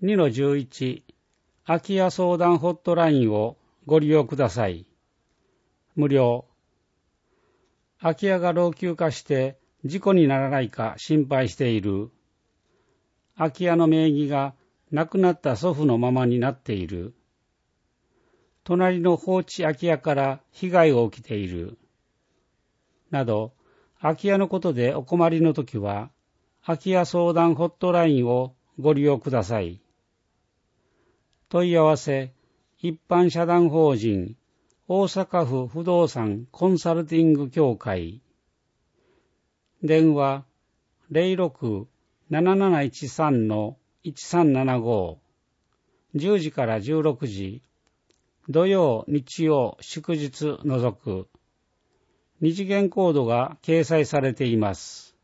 2-11空き家相談ホットラインをご利用ください。無料。空き家が老朽化して事故にならないか心配している。空き家の名義が亡くなった祖父のままになっている。隣の放置空き家から被害が起きている。など、空き家のことでお困りのときは、空き家相談ホットラインをご利用ください。問い合わせ、一般社団法人大阪府不動産コンサルティング協会。電話06-7713-1375 10時から16時土曜日曜祝日除く2次元コードが掲載されています。